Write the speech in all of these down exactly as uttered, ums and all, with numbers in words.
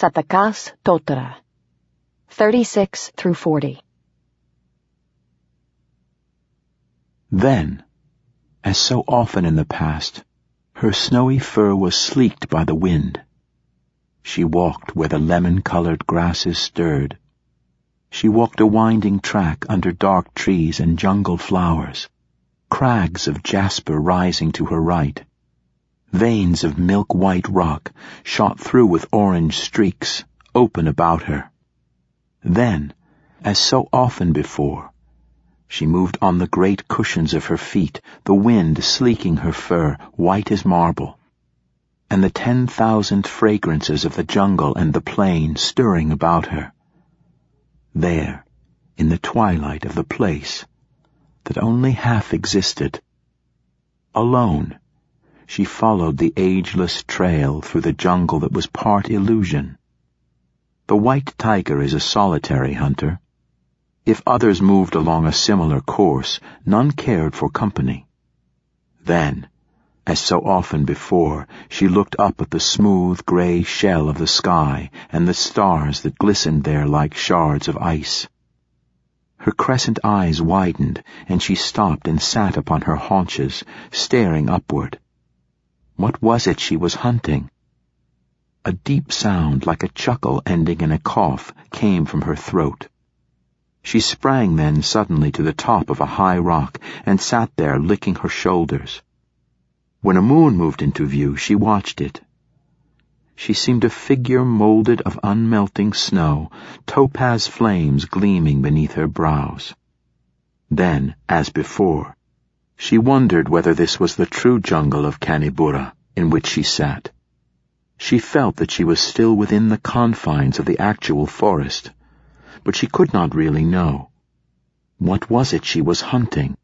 Satakas Totra, thirty-six through forty. Then, as so often in the past, her snowy fur was sleeked by the wind. She walked where the lemon-colored grasses stirred. She walked a winding track under dark trees and jungle flowers, crags of jasper rising to her right. Veins of milk-white rock shot through with orange streaks, open about her. Then, as so often before, she moved on the great cushions of her feet, the wind sleeking her fur, white as marble, and the ten thousand fragrances of the jungle and the plain stirring about her. There, in the twilight of the place that only half existed, alone, she followed the ageless trail through the jungle that was part illusion. The white tiger is a solitary hunter. If others moved along a similar course, none cared for company. Then, as so often before, she looked up at the smooth gray shell of the sky and the stars that glistened there like shards of ice. Her crescent eyes widened, and she stopped and sat upon her haunches, staring upward. What was it she was hunting? A deep sound like a chuckle ending in a cough came from her throat. She sprang then suddenly to the top of a high rock and sat there licking her shoulders. When a moon moved into view, she watched it. She seemed a figure molded of unmelting snow, topaz flames gleaming beneath her brows. Then, as before, she wondered whether this was the true jungle of Kanibura in which she sat. She felt that she was still within the confines of the actual forest, but she could not really know. What was it she was hunting?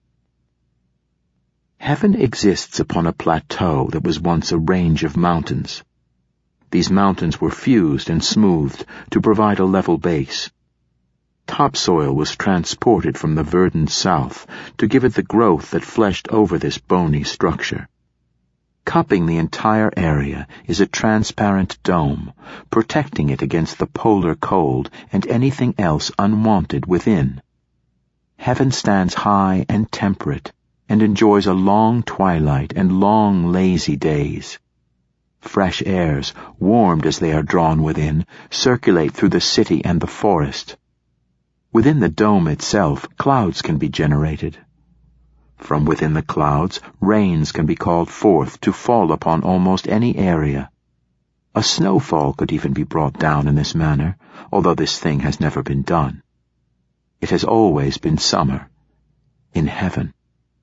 Heaven exists upon a plateau that was once a range of mountains. These mountains were fused and smoothed to provide a level base. Topsoil was transported from the verdant south to give it the growth that fleshed over this bony structure. Cupping the entire area is a transparent dome, protecting it against the polar cold and anything else unwanted within. Heaven stands high and temperate, and enjoys a long twilight and long lazy days. Fresh airs, warmed as they are drawn within, circulate through the city and the forest. Within the dome itself, clouds can be generated. From within the clouds, rains can be called forth to fall upon almost any area. A snowfall could even be brought down in this manner, although this thing has never been done. It has always been summer in heaven.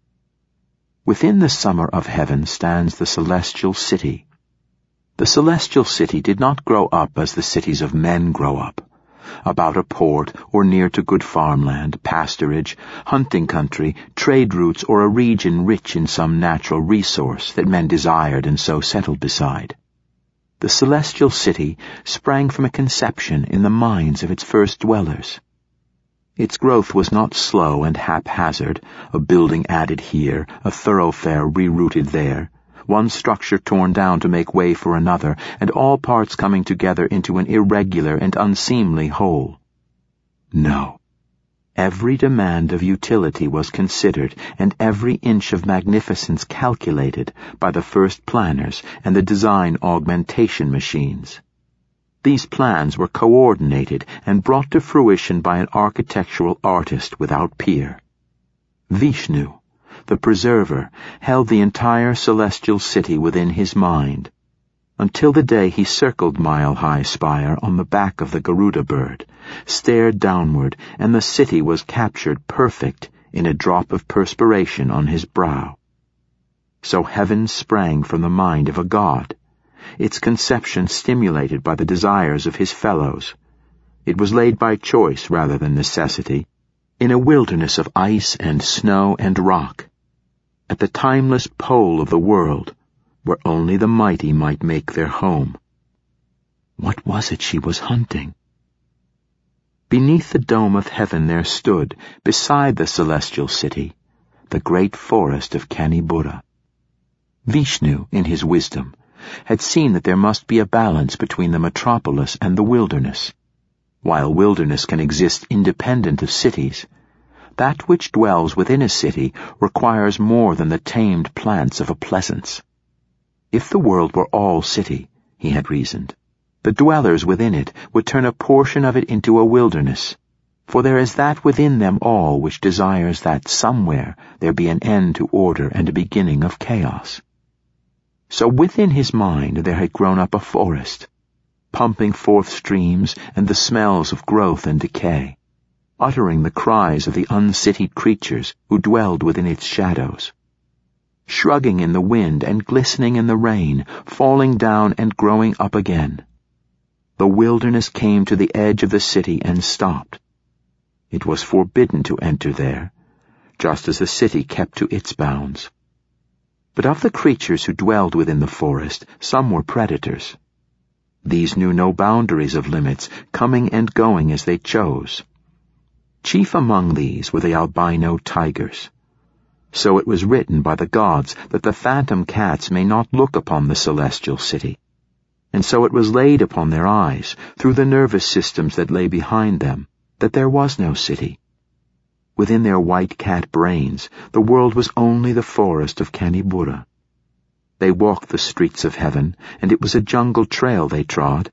Within the summer of heaven stands the celestial city. The celestial city did not grow up as the cities of men grow up, about a port or near to good farmland, pasturage, hunting country, trade routes, or a region rich in some natural resource that men desired and so settled beside. The celestial city sprang from a conception in the minds of its first dwellers. Its growth was not slow and haphazard, a building added here, a thoroughfare rerouted there, one structure torn down to make way for another, and all parts coming together into an irregular and unseemly whole. No. Every demand of utility was considered, and every inch of magnificence calculated by the first planners and the design augmentation machines. These plans were coordinated and brought to fruition by an architectural artist without peer. Vishnu, the preserver, held the entire celestial city within his mind, until the day he circled Mile High Spire on the back of the Garuda bird, stared downward, and the city was captured perfect in a drop of perspiration on his brow. So heaven sprang from the mind of a god, its conception stimulated by the desires of his fellows. It was laid by choice rather than necessity, in a wilderness of ice and snow and rock, at the timeless pole of the world, where only the mighty might make their home. What was it she was hunting? Beneath the dome of heaven there stood, beside the celestial city, the great forest of Kanibura. Vishnu, in his wisdom, had seen that there must be a balance between the metropolis and the wilderness. While wilderness can exist independent of cities, that which dwells within a city requires more than the tamed plants of a pleasance. If the world were all city, he had reasoned, the dwellers within it would turn a portion of it into a wilderness, for there is that within them all which desires that somewhere there be an end to order and a beginning of chaos. So within his mind there had grown up a forest, pumping forth streams and the smells of growth and decay, uttering the cries of the uncitied creatures who dwelled within its shadows, shrugging in the wind and glistening in the rain, falling down and growing up again. The wilderness came to the edge of the city and stopped. It was forbidden to enter there, just as the city kept to its bounds. But of the creatures who dwelled within the forest, some were predators. These knew no boundaries of limits, coming and going as they chose. Chief among these were the albino tigers. So it was written by the gods that the phantom cats may not look upon the celestial city. And so it was laid upon their eyes, through the nervous systems that lay behind them, that there was no city. Within their white cat brains, the world was only the forest of Kanibura. They walked the streets of heaven, and it was a jungle trail they trod.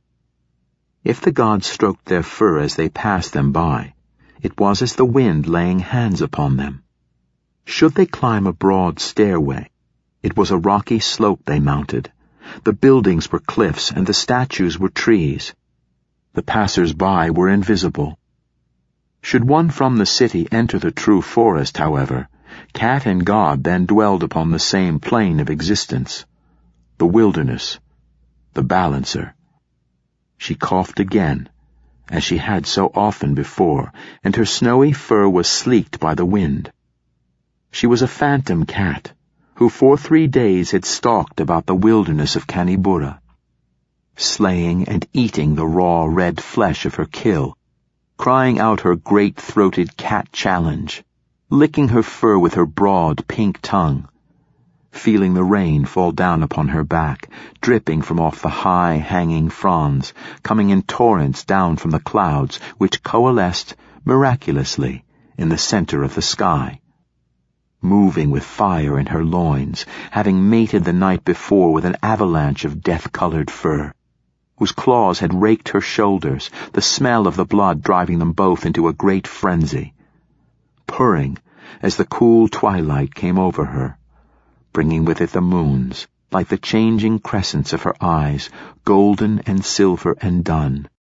If the gods stroked their fur as they passed them by, it was as the wind laying hands upon them. Should they climb a broad stairway, it was a rocky slope they mounted. The buildings were cliffs, and the statues were trees. The passers-by were invisible. Should one from the city enter the true forest, however, cat and god then dwelled upon the same plane of existence, the wilderness, the balancer. She coughed again, as she had so often before, and her snowy fur was sleeked by the wind. She was a phantom cat, who for three days had stalked about the wilderness of Kanibura, slaying and eating the raw red flesh of her kill, crying out her great-throated cat challenge, licking her fur with her broad pink tongue, feeling the rain fall down upon her back, dripping from off the high hanging fronds, coming in torrents down from the clouds which coalesced miraculously in the center of the sky, moving with fire in her loins, having mated the night before with an avalanche of death-colored fur, whose claws had raked her shoulders, the smell of the blood driving them both into a great frenzy, purring as the cool twilight came over her, bringing with it the moons, like the changing crescents of her eyes, golden and silver and dun,